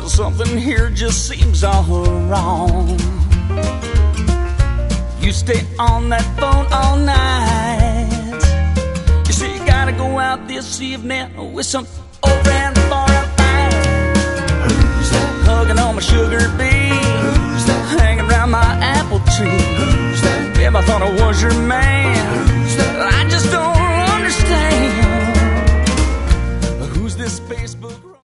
something here just seems all wrong. You stay on that phone all night. You say you gotta go out this evening with some old friend for a fight. Who's that? Hugging on my sugar beet. Who's that? Hanging around my apple tree. Who's that? Babe, I thought I was your man.